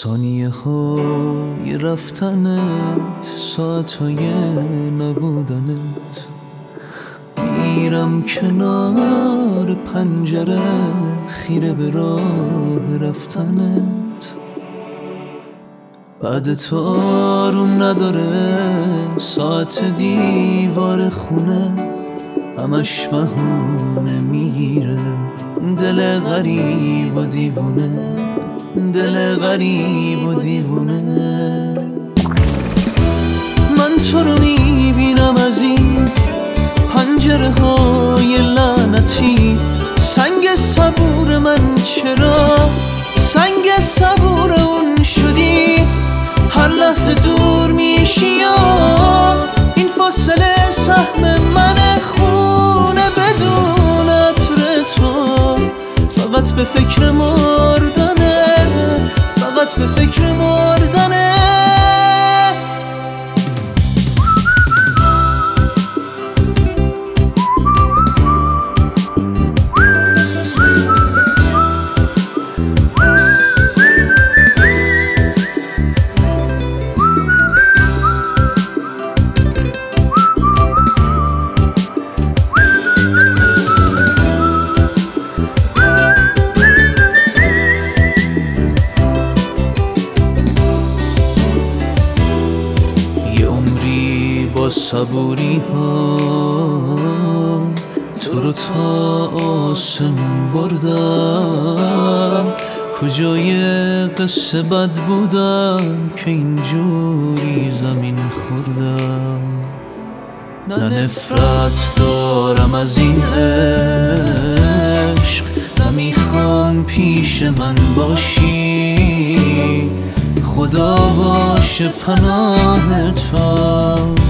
ثانیه های رفتنت، ساعت های نبودنت، میرم کنار پنجره خیره به راه رفتنت. بعد تو آروم نداره ساعت دیوار خونه، همش بهونه میگیره دل غریب و دیوونه، دل غریب و دیوونه. من تو رو میبینم از این پنجره های لعنتی، سنگ صبور من چرا سنگ صبور اون شدی؟ هر لحظه دور میشی یا این فاصله سهم من خونه بدون عطر تو. فقط به فکر مردنه، فقط به فکر مردنه. با صبوری ها تو رو تا آسمون بردم، کجای قصه بد بودم که اینجوری زمین خوردم. نه نفرت دارم از این عشق، نمیخوام پیش من باشی، خدا باشه پناه تو.